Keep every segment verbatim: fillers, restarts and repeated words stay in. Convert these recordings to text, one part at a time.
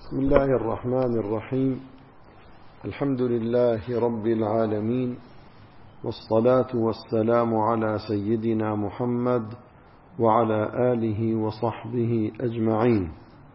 بسم الله الرحمن الرحيم. الحمد لله رب العالمين، والصلاة والسلام على سيدنا محمد وعلى آله وصحبه أجمعين.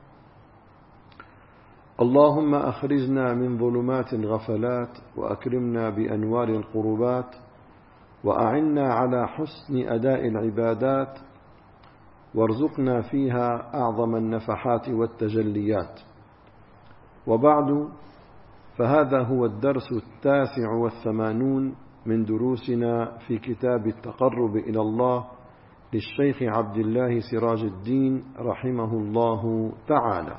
اللهم أخرجنا من ظلمات الغفلات وأكرمنا بأنوار القربات، وأعنا على حسن أداء العبادات، وارزقنا فيها أعظم النفحات والتجليات. وبعد، فهذا هو الدرس التاسع والثمانون من دروسنا في كتاب التقرب إلى الله للشيخ عبد الله سراج الدين رحمه الله تعالى.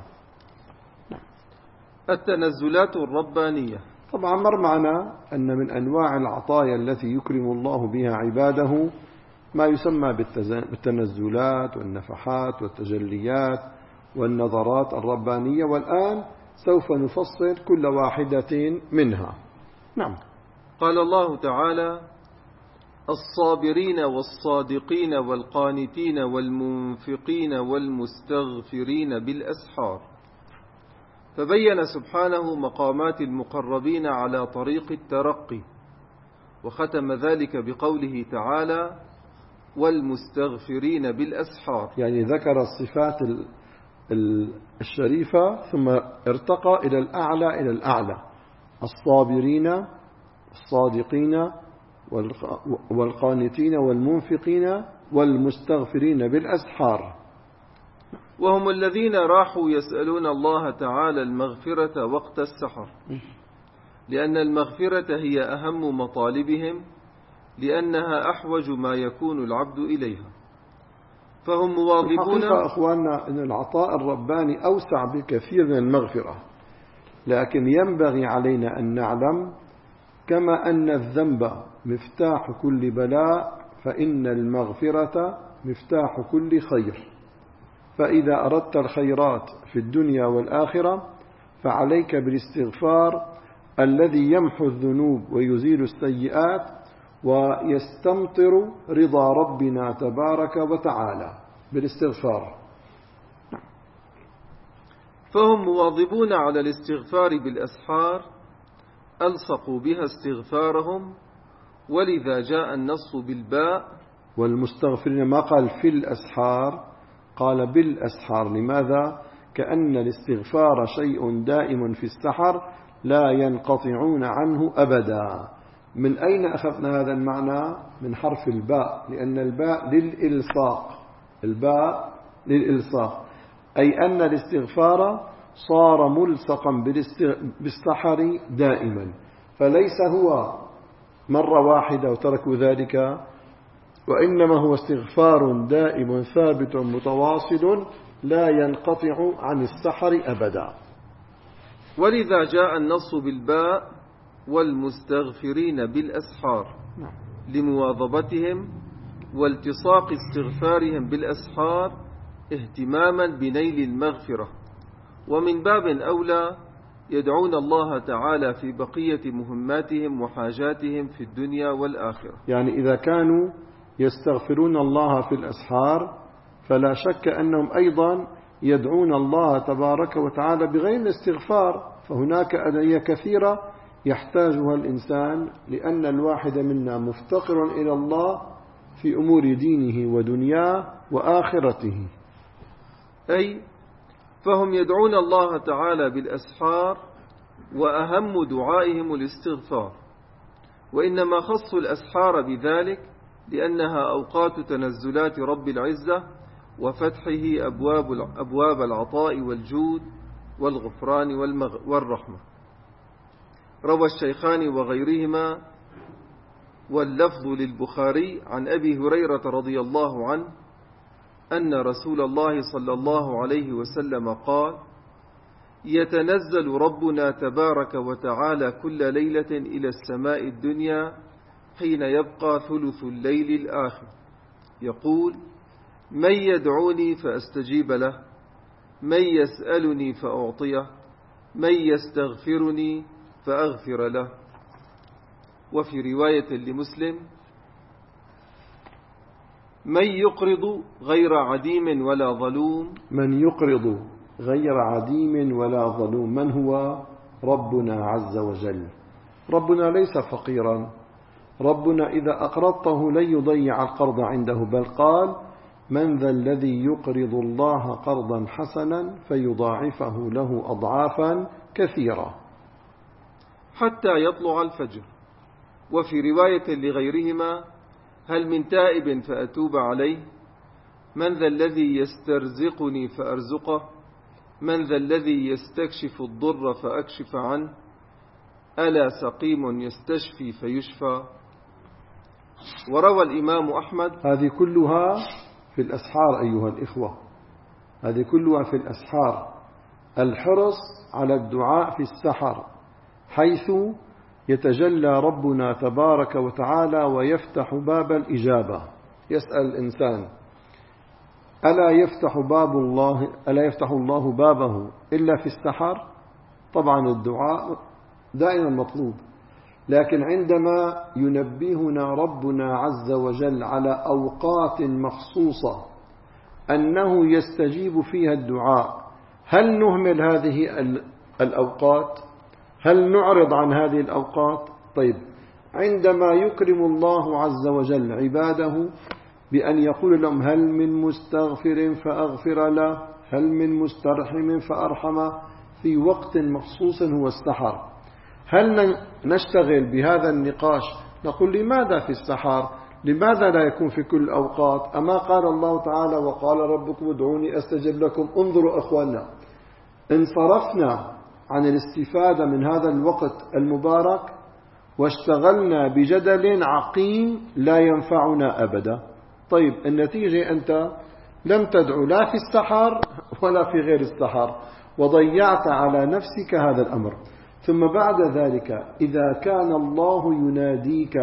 التنزلات الربانية. طبعا مر معنا أن من أنواع العطايا التي يكرم الله بها عباده ما يسمى بالتنزلات والنفحات والتجليات والنظرات الربانية، والآن سوف نفصل كل واحدة منها. نعم. قال الله تعالى: الصابرين والصادقين والقانتين والمنفقين والمستغفرين بالأسحار. فبين سبحانه مقامات المقربين على طريق الترقي، وختم ذلك بقوله تعالى: والمستغفرين بالأسحار، يعني ذكر الصفات الشريفة ثم ارتقى إلى الأعلى إلى الأعلى: الصابرين الصادقين والقانتين والمنفقين والمستغفرين بالأسحار. وهم الذين راحوا يسألون الله تعالى المغفرة وقت السحر، لأن المغفرة هي أهم مطالبهم، لأنها أحوج ما يكون العبد إليها. فهم مواظبون. الحقيقة أخواننا أن العطاء الرباني أوسع بكثير من المغفرة، لكن ينبغي علينا أن نعلم كما أن الذنب مفتاح كل بلاء، فإن المغفرة مفتاح كل خير. فإذا أردت الخيرات في الدنيا والآخرة فعليك بالاستغفار الذي يمحو الذنوب ويزيل السيئات ويستمطر رضا ربنا تبارك وتعالى بالاستغفار. فهم مواظبون على الاستغفار بالأسحار، ألصقوا بها استغفارهم، ولذا جاء النص بالباء. والمستغفرين ما قال في الأسحار، قال بالأسحار. لماذا؟ كأن الاستغفار شيء دائم في السحر لا ينقطعون عنه أبدا. من أين أخذنا هذا المعنى؟ من حرف الباء، لأن الباء للإلصاق. الباء للإلصاق، أي أن الاستغفار صار ملصقا بالسحر دائما، فليس هو مرة واحدة وتركوا ذلك، وإنما هو استغفار دائم ثابت متواصل لا ينقطع عن السحر أبدا. ولذا جاء النص بالباء: والمستغفرين بالأسحار، لمواظبتهم والتصاق استغفارهم بالأسحار اهتماما بنيل المغفرة، ومن باب أولى يدعون الله تعالى في بقية مهماتهم وحاجاتهم في الدنيا والآخرة. يعني إذا كانوا يستغفرون الله في الأسحار فلا شك أنهم أيضا يدعون الله تبارك وتعالى بغير الاستغفار، فهناك أدعية كثيرة يحتاجها الإنسان، لأن الواحد منا مفتقر إلى الله في أمور دينه ودنياه وآخرته. أي فهم يدعون الله تعالى بالأسحار، وأهم دعائهم الاستغفار، وإنما خصوا الأسحار بذلك لأنها أوقات تنزلات رب العزة وفتحه أبواب, أبواب العطاء والجود والغفران والرحمة. روى الشيخان وغيرهما واللفظ للبخاري عن أبي هريرة رضي الله عنه أن رسول الله صلى الله عليه وسلم قال: يتنزل ربنا تبارك وتعالى كل ليلة إلى السماء الدنيا حين يبقى ثلث الليل الآخر، يقول: من يدعوني فأستجيب له، من يسألني فأعطيه، من يستغفرني فأغفر له. وفي رواية لمسلم: من يقرض غير عديم ولا ظلوم. من يقرض غير عديم ولا ظلوم. من هو؟ ربنا عز وجل. ربنا ليس فقيرا، ربنا إذا أقرضته لن يضيع القرض عنده، بل قال: من ذا الذي يقرض الله قرضا حسنا فيضاعفه له أضعافا كثيرة. حتى يطلع الفجر. وفي رواية لغيرهما: هل من تائب فأتوب عليه؟ من ذا الذي يسترزقني فأرزقه؟ من ذا الذي يستكشف الضر فأكشف عنه؟ ألا سقيم يستشفي فيشفى؟ وروى الإمام أحمد. هذه كلها في الأسحار أيها الإخوة، هذه كلها في الأسحار. الحرص على الدعاء في السحر، حيث يتجلى ربنا تبارك وتعالى ويفتح باب الإجابة. يسأل الإنسان: ألا يفتح باب الله ألا يفتح الله بابه إلا في السحر؟ طبعا الدعاء دائما مطلوب، لكن عندما ينبهنا ربنا عز وجل على أوقات مخصوصة أنه يستجيب فيها الدعاء، هل نهمل هذه الأوقات؟ هل نعرض عن هذه الأوقات؟ طيب، عندما يكرم الله عز وجل عباده بأن يقول لهم: هل من مستغفر فأغفر له، هل من مسترحم فأرحمه، في وقت مخصوص هو السحر، هل نشتغل بهذا النقاش؟ نقول: لماذا في السحر؟ لماذا لا يكون في كل الأوقات؟ أما قال الله تعالى: وقال ربكم ادعوني أستجب لكم. انظروا أخواننا، انصرفنا عن الاستفادة من هذا الوقت المبارك واشتغلنا بجدل عقيم لا ينفعنا أبدا. طيب، النتيجة أنت لم تدعو لا في السحر ولا في غير السحر، وضيعت على نفسك هذا الأمر. ثم بعد ذلك إذا كان الله يناديك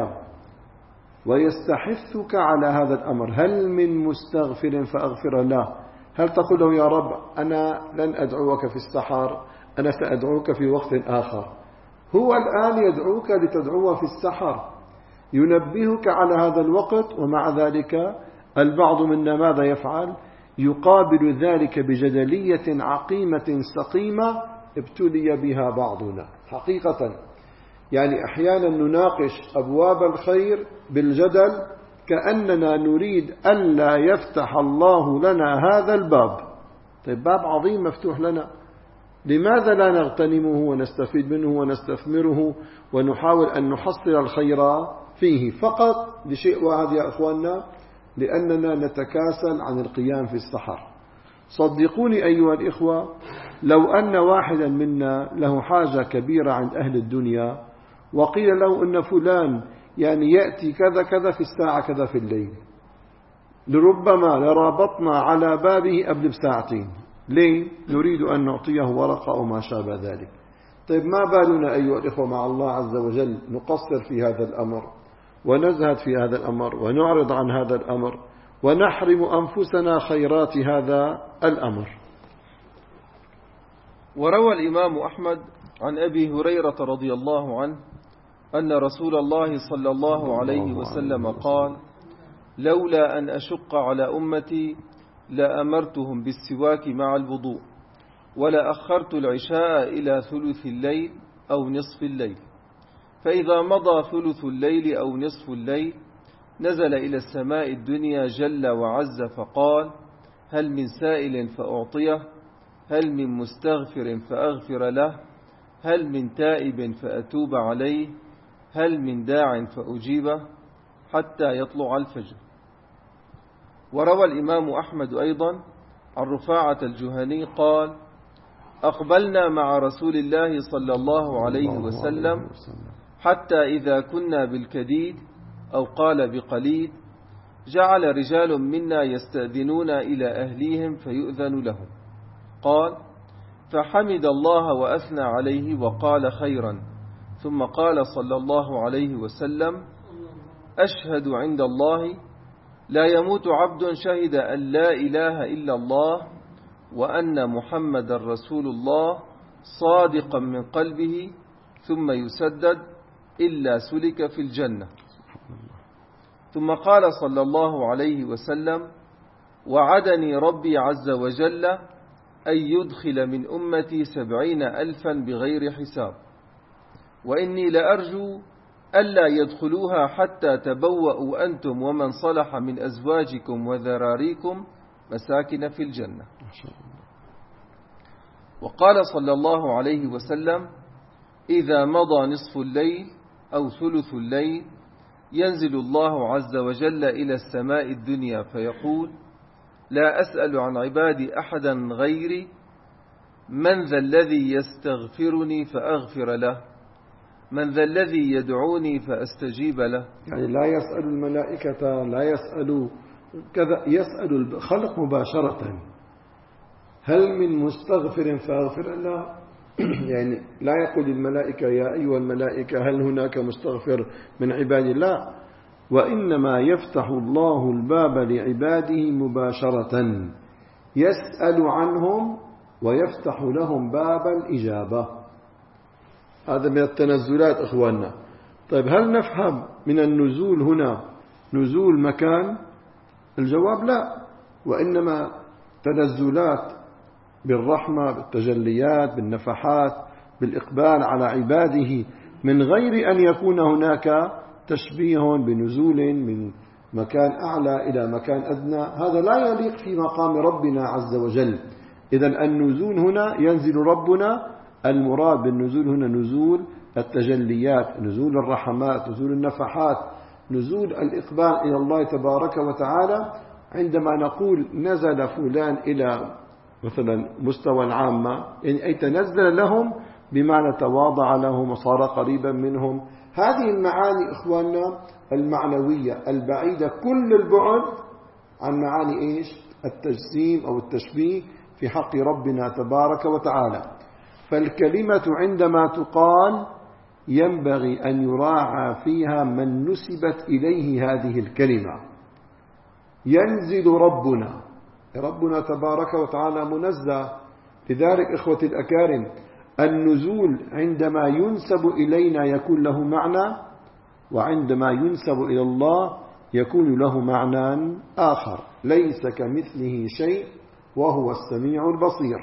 ويستحثك على هذا الأمر: هل من مستغفر فأغفر له، هل تقول له: يا رب أنا لن أدعوك في السحر، أنا سأدعوك في وقت آخر؟ هو الآن يدعوك لتدعوه في السحر، ينبهك على هذا الوقت، ومع ذلك البعض منا ماذا يفعل؟ يقابل ذلك بجدلية عقيمة سقيمة ابتلي بها بعضنا حقيقة. يعني أحيانا نناقش أبواب الخير بالجدل كأننا نريد ألا يفتح الله لنا هذا الباب. طيب، باب عظيم مفتوح لنا، لماذا لا نغتنمه ونستفيد منه ونستثمره ونحاول أن نحصل الخير فيه؟ فقط لشيء واحد يا أخواننا: لأننا نتكاسل عن القيام في السحر. صدقوني أيها الإخوة، لو أن واحدا منا له حاجة كبيرة عند أهل الدنيا وقيل له أن فلان يعني يأتي كذا كذا في الساعة كذا في الليل، لربما لرابطنا على بابه قبل بساعتين. ليه؟ نريد أن نعطيه ورقة أو ما شابه ذلك. طيب، ما بالنا أيها الإخوة مع الله عز وجل نقصر في هذا الأمر ونزهد في هذا الأمر ونعرض عن هذا الأمر ونحرم أنفسنا خيرات هذا الأمر. وروى الإمام أحمد عن أبي هريرة رضي الله عنه أن رسول الله صلى الله عليه وسلم قال: لولا أن أشق على أمتي لأمرتهم بالسواك مع الوضوء، ولا أخرت العشاء إلى ثلث الليل أو نصف الليل، فإذا مضى ثلث الليل أو نصف الليل نزل إلى السماء الدنيا جل وعز فقال: هل من سائل فأعطيه، هل من مستغفر فأغفر له، هل من تائب فأتوب عليه، هل من داع فأجيبه، حتى يطلع الفجر. وروى الإمام أحمد أيضا عن رفاعة الجهني قال: أقبلنا مع رسول الله صلى الله عليه وسلم حتى إذا كنا بالكديد أو قال بقليد جعل رجال منا يستأذنون إلى أهليهم فيؤذن لهم. قال: فحمد الله وأثنى عليه وقال خيرا، ثم قال صلى الله عليه وسلم: أشهد عند الله لا يموت عبد شهد أن لا إله إلا الله وأن محمد رسول الله صادقا من قلبه ثم يسدد إلا سلك في الجنة. ثم قال صلى الله عليه وسلم: وعدني ربي عز وجل أن يدخل من أمتي سبعين ألفا بغير حساب، وإني لأرجو ألا يدخلوها حتى تبوأوا أنتم ومن صلح من أزواجكم وذراريكم مساكن في الجنة. وقال صلى الله عليه وسلم: إذا مضى نصف الليل أو ثلث الليل ينزل الله عز وجل إلى السماء الدنيا فيقول: لا أسأل عن عبادي أحدا غيري، من ذا الذي يستغفرني فأغفر له، من ذا الذي يدعوني فأستجيب له. يعني لا يسأل الملائكة، لا يسأل كذا، يسأل الخلق مباشرة: هل من مستغفر فأغفر له؟ يعني لا يقول الملائكة: يا أيها الملائكة هل هناك مستغفر من عباد الله، وإنما يفتح الله الباب لعباده مباشرة، يسأل عنهم ويفتح لهم باب الإجابة. هذا من التنزلات إخواننا. طيب، هل نفهم من النزول هنا نزول مكان؟ الجواب لا، وإنما تنزلات بالرحمة، بالتجليات، بالنفحات، بالإقبال على عباده، من غير أن يكون هناك تشبيه بنزول من مكان أعلى إلى مكان أدنى. هذا لا يليق في مقام ربنا عز وجل. إذن النزول هنا ينزل ربنا، المراد بالنزول هنا نزول التجليات، نزول الرحمات، نزول النفحات، نزول الإقبال إلى الله تبارك وتعالى. عندما نقول نزل فلان إلى مثلا مستوى العامة، يعني أي تنزل لهم بمعنى تواضع لهم وصار قريبا منهم. هذه المعاني إخواننا المعنوية البعيدة كل البعد عن معاني إيش؟ التجسيم أو التشبيه في حق ربنا تبارك وتعالى. فالكلمة عندما تقال ينبغي أن يراعى فيها من نسبت إليه هذه الكلمة. ينزل ربنا، ربنا تبارك وتعالى منزه. لذلك إخوتي الأكارم، النزول عندما ينسب إلينا يكون له معنى، وعندما ينسب إلى الله يكون له معنى آخر. ليس كمثله شيء وهو السميع البصير.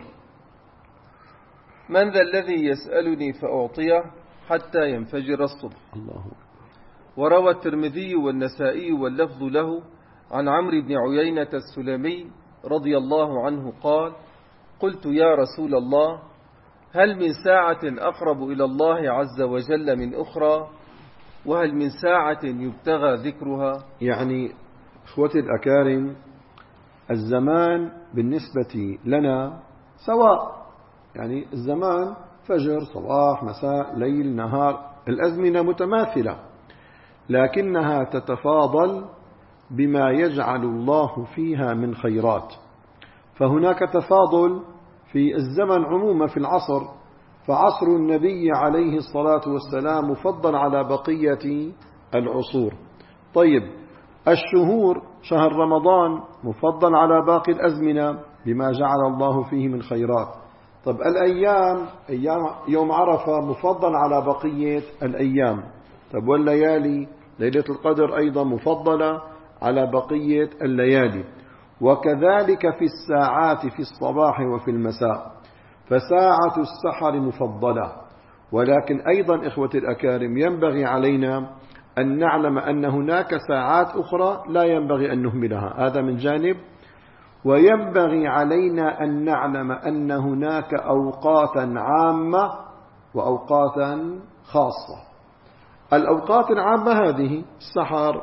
من ذا الذي يسألني فأعطيه حتى ينفجر الصبح. الله. وروى الترمذي والنسائي واللفظ له عن عمرو بن عيينة السلمي رضي الله عنه قال: قلت يا رسول الله، هل من ساعة أقرب إلى الله عز وجل من أخرى؟ وهل من ساعة يبتغى ذكرها؟ يعني إخوتي الأكارم، الزمان بالنسبة لنا سواء، يعني الزمان فجر، صباح، مساء، ليل، نهار، الأزمنة متماثلة، لكنها تتفاضل بما يجعل الله فيها من خيرات. فهناك تفاضل في الزمن عموما في العصر، فعصر النبي عليه الصلاة والسلام مفضل على بقية العصور. طيب، الشهور، شهر رمضان مفضل على باقي الأزمنة بما جعل الله فيه من خيرات. طب الأيام، أيام يوم عرفة مفضل على بقية الأيام. طب والليالي، ليلة القدر أيضا مفضلة على بقية الليالي. وكذلك في الساعات في الصباح وفي المساء، فساعة السحر مفضلة. ولكن أيضا إخوتي الأكارم ينبغي علينا أن نعلم أن هناك ساعات أخرى لا ينبغي أن نهملها، هذا من جانب. وينبغي علينا أن نعلم أن هناك أوقاتا عامة وأوقاتا خاصة. الأوقات العامة هذه السحر،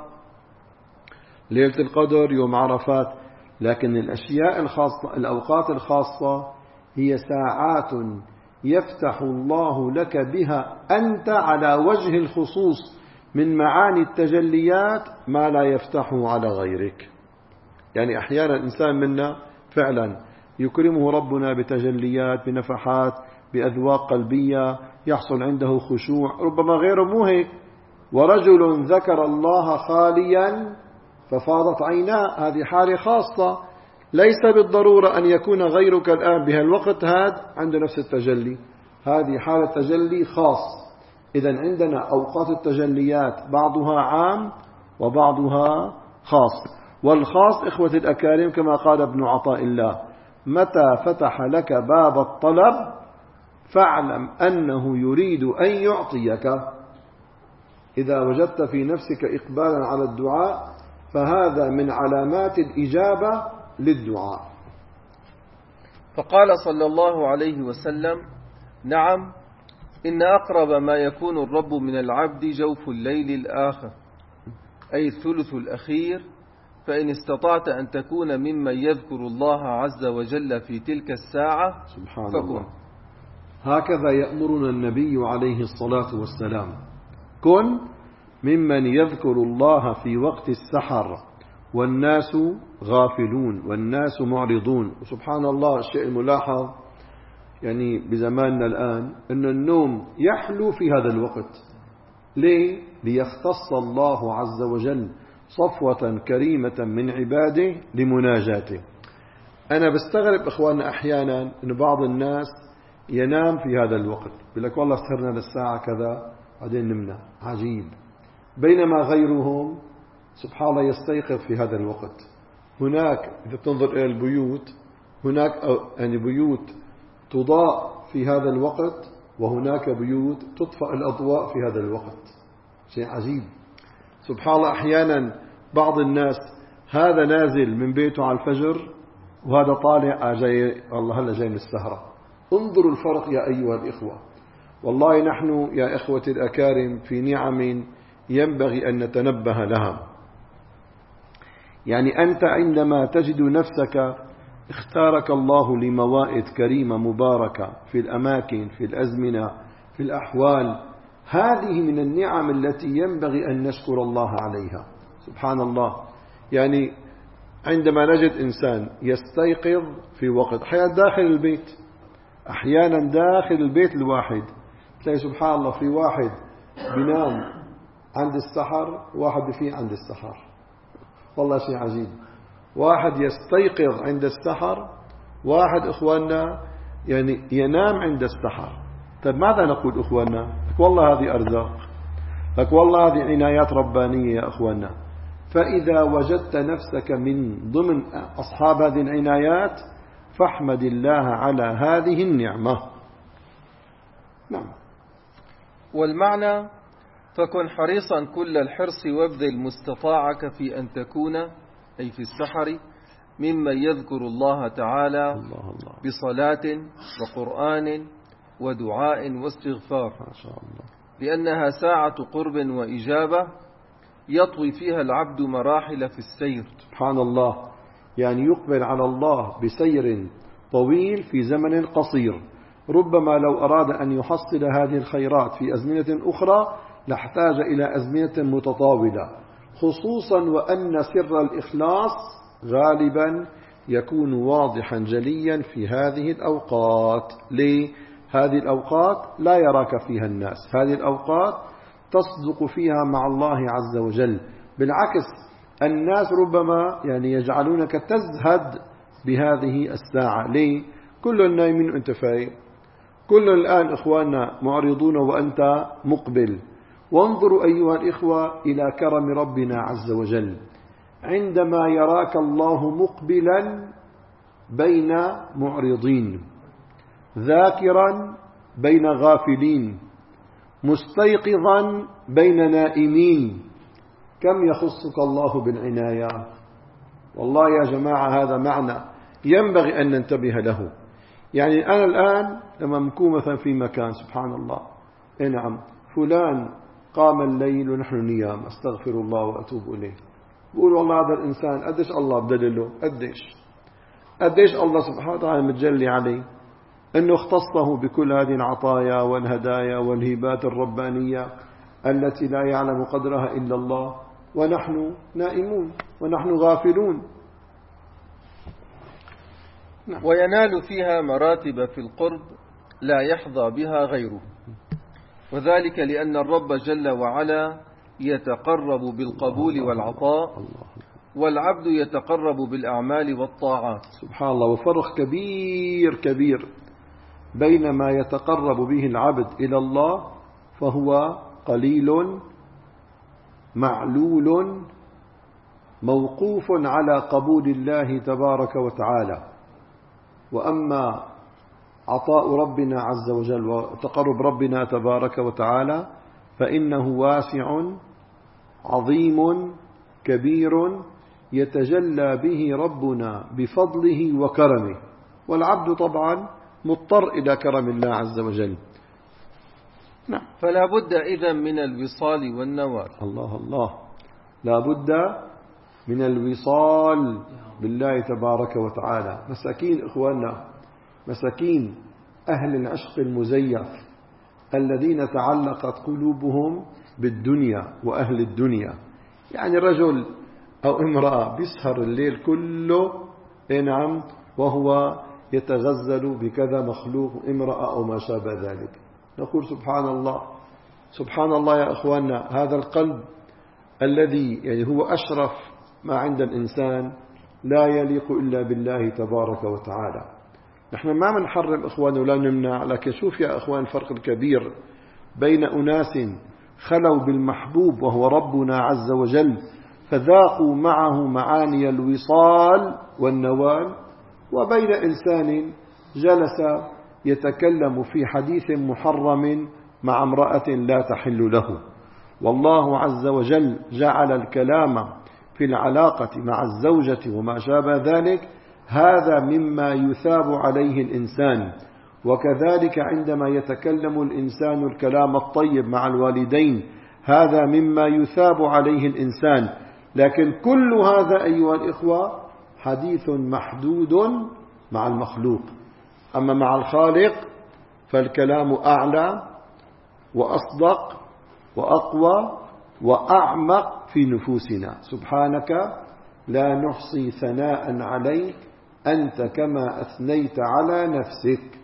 ليلة القدر، يوم عرفات. لكن الأشياء الخاصة، الأوقات الخاصة، هي ساعات يفتح الله لك بها أنت على وجه الخصوص من معاني التجليات ما لا يفتحه على غيرك. يعني أحيانا الإنسان منا فعلا يكرمه ربنا بتجليات، بنفحات، بأذواق قلبية، يحصل عنده خشوع، ربما غيره مو هيك. ورجل ذكر الله خاليا ففاضت عيناه، هذه حالة خاصة، ليس بالضرورة أن يكون غيرك الآن بهالوقت هذا عنده نفس التجلي، هذه حالة تجلي خاص. إذن عندنا أوقات التجليات بعضها عام وبعضها خاص. والخاص إخوة الأكارم كما قال ابن عطاء الله: متى فتح لك باب الطلب فاعلم أنه يريد أن يعطيك. إذا وجدت في نفسك إقبالا على الدعاء فهذا من علامات الإجابة للدعاء. فقال صلى الله عليه وسلم: نعم، إن أقرب ما يكون الرب من العبد جوف الليل الآخر، أي الثلث الأخير، فإن استطعت أن تكون ممن يذكر الله عز وجل في تلك الساعة سبحان فكن. الله. هكذا يأمرنا النبي عليه الصلاة والسلام: كن ممن يذكر الله في وقت السحر والناس غافلون والناس معرضون. وسبحان الله الشيء الملاحظ يعني بزماننا الآن أن النوم يحلو في هذا الوقت. ليه؟ ليختص الله عز وجل صفوة كريمة من عباده لمناجاته. أنا بستغرب إخواننا أحيانا أن بعض الناس ينام في هذا الوقت، يقول لك والله سهرنا للساعة كذا بعدين نمنا، عجيب. بينما غيرهم سبحان الله يستيقظ في هذا الوقت. هناك إذا تنظر إلى البيوت هناك يعني بيوت تضاء في هذا الوقت، وهناك بيوت تطفأ الأضواء في هذا الوقت. شيء عجيب سبحان الله. أحيانا بعض الناس هذا نازل من بيته على الفجر وهذا طالع جاي والله هلا جاي من السهرة. انظروا الفرق يا أيها الإخوة. والله نحن يا إخوة الأكارم في نعم ينبغي أن نتنبه لها. يعني أنت عندما تجد نفسك اختارك الله لموائد كريمة مباركة في الأماكن، في الأزمنة، في الأحوال، هذه من النعم التي ينبغي أن نشكر الله عليها. سبحان الله. يعني عندما نجد إنسان يستيقظ في وقت أحيانا داخل البيت، أحيانا داخل البيت الواحد تلاقي سبحان الله في واحد بينام عند السحر، واحد بفيق عند السحر. والله شيء عجيب. واحد يستيقظ عند السحر، واحد إخواننا يعني ينام عند السحر. طيب ماذا نقول إخواننا؟ لك والله هذه أرزاق، لك والله هذه عنايات ربانية يا إخواننا. فإذا وجدت نفسك من ضمن أصحاب هذه العنايات فاحمد الله على هذه النعمة. نعم. والمعنى: فكن حريصا كل الحرص وابذل مستطاعك في أن تكون أي في السحر ممن يذكر الله تعالى الله الله. بصلاة وقرآن ودعاء واستغفار، ما شاء الله. لأنها ساعة قرب وإجابة يطوي فيها العبد مراحل في السير. سبحان الله. يعني يقبل على الله بسير طويل في زمن قصير. ربما لو أراد أن يحصل هذه الخيرات في أزمنة أخرى لاحتاج إلى أزمنة متطاولة، خصوصا وأن سر الإخلاص غالبا يكون واضحا جليا في هذه الأوقات. ليه؟ هذه الأوقات لا يراك فيها الناس، هذه الأوقات تصدق فيها مع الله عز وجل. بالعكس الناس ربما يعني يجعلونك تزهد بهذه الساعة. ليه؟ كل النايمين وأنت فايق، كل الآن إخواننا معرضون وأنت مقبل. وانظروا أيها الإخوة إلى كرم ربنا عز وجل، عندما يراك الله مقبلا بين معرضين، ذاكرا بين غافلين، مستيقظا بين نائمين، كم يخصك الله بالعناية. والله يا جماعة هذا معنى ينبغي أن ننتبه له. يعني أنا الآن لما نكون مثلا في مكان سبحان الله، إيه نعم فلان قام الليل ونحن نيام، أستغفر الله وأتوب إليه، بقول والله هذا الإنسان قديش الله بدله، قديش قديش الله سبحانه وتعالى متجلي عليه أنه اختصه بكل هذه العطايا والهدايا والهبات الربانية التي لا يعلم قدرها إلا الله، ونحن نائمون ونحن غافلون. نعم. وينال فيها مراتب في القرب لا يحظى بها غيره، وذلك لأن الرب جل وعلا يتقرب بالقبول والعطاء، والعبد يتقرب بالأعمال والطاعات. سبحان الله. وفرق كبير كبير بين ما يتقرب به العبد إلى الله فهو قليل معلول موقوف على قبول الله تبارك وتعالى، وأما عطاء ربنا عز وجل وتقرب ربنا تبارك وتعالى فإنه واسع عظيم كبير يتجلى به ربنا بفضله وكرمه، والعبد طبعا مضطر إلى كرم الله عز وجل. نعم. فلا بد إذن من الوصال والنوال. الله الله، لا بد من الوصال بالله تبارك وتعالى. مساكين إخواننا، مساكين أهل العشق المزيف الذين تعلقت قلوبهم بالدنيا وأهل الدنيا، يعني رجل أو امرأة بيسهر الليل كله نعم وهو يتغزل بكذا مخلوق امرأة أو ما شابه ذلك. نقول سبحان الله سبحان الله يا أخواننا، هذا القلب الذي يعني هو أشرف ما عند الإنسان لا يليق إلا بالله تبارك وتعالى. نحن ما منحرم إخوان ولا نمنع، لكن شوف يا أخوان الفرق الكبير بين أناس خلوا بالمحبوب وهو ربنا عز وجل فذاقوا معه معاني الوصال والنوال، وبين إنسان جلس يتكلم في حديث محرم مع امرأة لا تحل له. والله عز وجل جعل الكلام في العلاقة مع الزوجة وما شابه ذلك هذا مما يثاب عليه الإنسان، وكذلك عندما يتكلم الإنسان الكلام الطيب مع الوالدين هذا مما يثاب عليه الإنسان. لكن كل هذا أيها الإخوة حديث محدود مع المخلوق، أما مع الخالق فالكلام أعلى وأصدق وأقوى وأعمق في نفوسنا. سبحانك لا نحصي ثناء عليك أنت كما أثنيت على نفسك.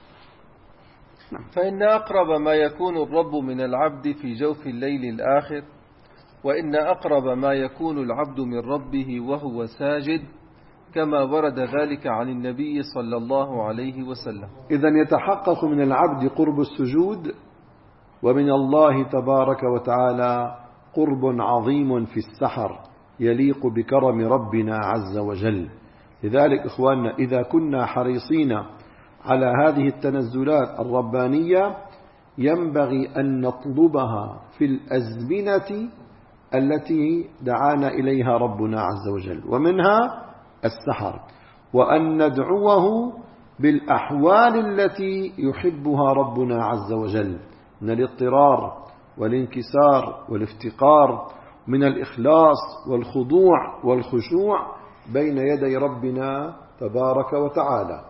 فإن أقرب ما يكون الرب من العبد في جوف الليل الآخر، وإن أقرب ما يكون العبد من ربه وهو ساجد، كما ورد ذلك عن النبي صلى الله عليه وسلم. إذن يتحقق من العبد قرب السجود، ومن الله تبارك وتعالى قرب عظيم في السحر يليق بكرم ربنا عز وجل. لذلك إخواننا إذا كنا حريصين على هذه التنزلات الربانية ينبغي أن نطلبها في الأزمنة التي دعانا إليها ربنا عز وجل، ومنها السحر، وأن ندعوه بالأحوال التي يحبها ربنا عز وجل من الاضطرار والانكسار والافتقار، من الإخلاص والخضوع والخشوع بين يدي ربنا تبارك وتعالى.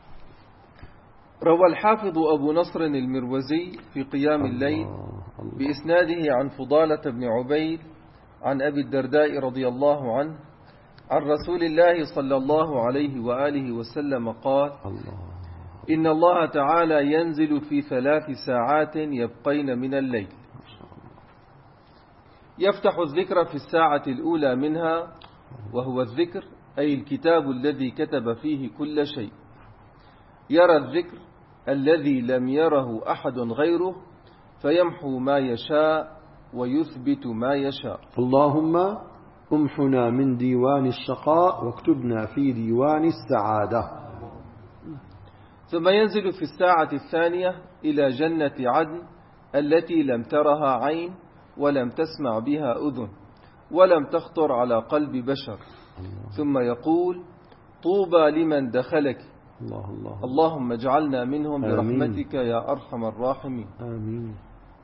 روى الحافظ أبو نصر المروزي في قيام الليل بإسناده عن فضالة بن عبيد عن أبي الدرداء رضي الله عنه عن رسول الله صلى الله عليه وآله وسلم قال: إن الله تعالى ينزل في ثلاث ساعات يبقين من الليل، يفتح الذكر في الساعة الأولى منها، وهو الذكر أي الكتاب الذي كتب فيه كل شيء، يرى الذكر الذي لم يره أحد غيره، فيمحو ما يشاء ويثبت ما يشاء. اللهم امحنا من ديوان الشقاء واكتبنا في ديوان السعادة. ثم ينزل في الساعة الثانية إلى جنة عدن التي لم ترها عين ولم تسمع بها أذن ولم تخطر على قلب بشر، ثم يقول: طوبى لمن دخلك، الله الله اللهم اجعلنا منهم برحمتك يا أرحم الراحمين. آمين.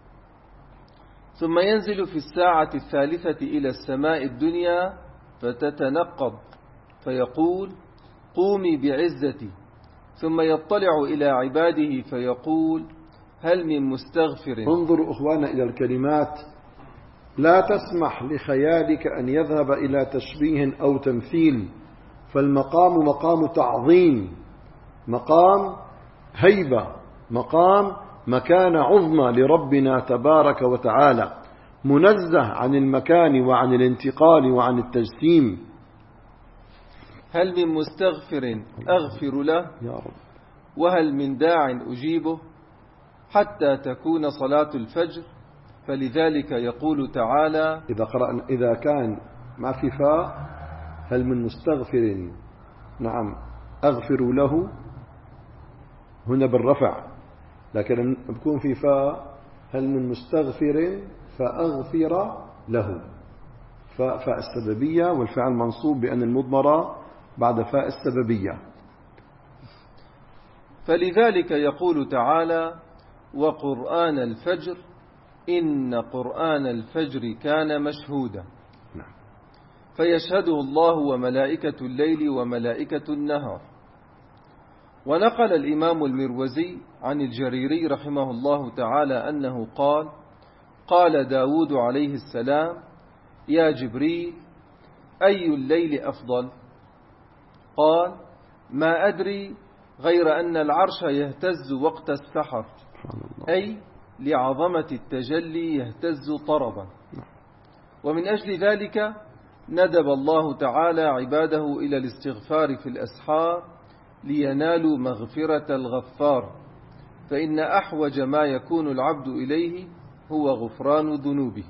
ثم ينزل في الساعة الثالثة إلى السماء الدنيا فتتنقض فيقول: قومي بعزتي، ثم يطلع إلى عباده فيقول: هل من مستغفر. انظروا أخوانا إلى الكلمات، لا تسمح لخيالك أن يذهب إلى تشبيه أو تمثيل، فالمقام مقام تعظيم، مقام هيبة، مقام مكانة عظمى لربنا تبارك وتعالى، منزه عن المكان وعن الانتقال وعن التجسيم. هل من مستغفر أغفر له يا رب، وهل من داع أجيبه، حتى تكون صلاة الفجر. فلذلك يقول تعالى: إذا قرأنا إذا كان ما في فاء هل من مستغفر نعم أغفر له هنا بالرفع، لكن بكون في فاء هل من مستغفر فأغفر له، فاء فاء السببية، والفعل منصوب بأن المضمرة بعد فاء السببية. فلذلك يقول تعالى: وقرآن الفجر إن قرآن الفجر كان مشهودا. نعم. فيشهده الله وملائكة الليل وملائكة النهار. ونقل الإمام المروزي عن الجريري رحمه الله تعالى أنه قال: قال داود عليه السلام: يا جبريل أي الليل أفضل؟ قال: ما أدري غير أن العرش يهتز وقت السحر، أي لعظمة التجلي يهتز طربا. ومن أجل ذلك ندب الله تعالى عباده إلى الاستغفار في الأسحار لينالوا مغفرة الغفار، فإن أحوج ما يكون العبد إليه هو غفران ذنوبه.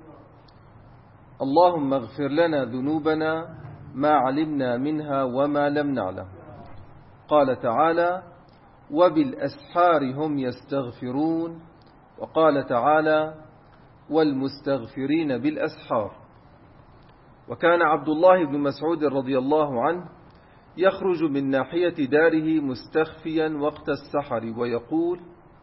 اللهم اغفر لنا ذنوبنا ما علمنا منها وما لم نعلم. قال تعالى: وبالأسحار هم يستغفرون. وقال تعالى: والمستغفرين بالأسحار. وكان عبد الله بن مسعود رضي الله عنه يخرج من ناحية داره مستخفيا وقت السحر ويقول: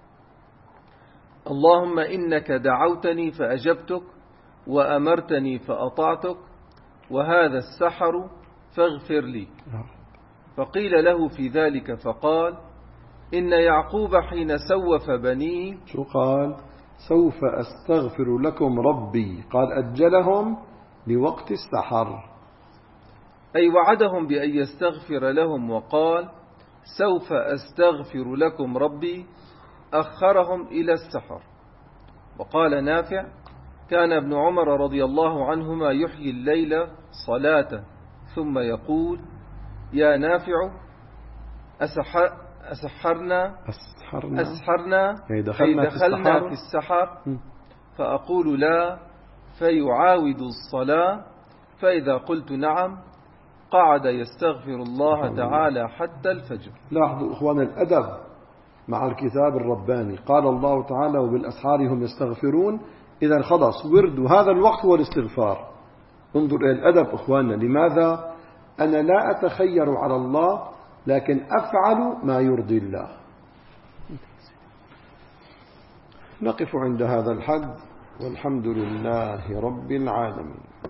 اللهم إنك دعوتني فأجبتك، وأمرتني فأطعتك، وهذا السحر فاغفر لي. فقيل له في ذلك فقال: إن يعقوب حين سوف بنيه. شو قال؟ سوف أستغفر لكم ربي، قال أجلهم لوقت السحر، أي وعدهم بأن يستغفر لهم، وقال: سوف أستغفر لكم ربي، أخرهم إلى السحر. وقال نافع: كان ابن عمر رضي الله عنهما يحيي الليل صلاة ثم يقول: يا نافع أسحر أسحرنا أسحرنا, أسحرنا أي دخلنا, أي دخلنا في, في السحر، فأقول لا، فيعاود الصلاة، فإذا قلت نعم قعد يستغفر الله تعالى حتى الفجر. لاحظوا إخوان الأدب مع الكتاب الرباني، قال الله تعالى: وبالأسحار هم يستغفرون. إذا خلص ورد هذا الوقت هو الاستغفار. انظر إلى الأدب إخواننا. لماذا؟ أنا لا أتخير على الله، لكن أفعل ما يرضي الله. نقف عند هذا الحد، والحمد لله رب العالمين.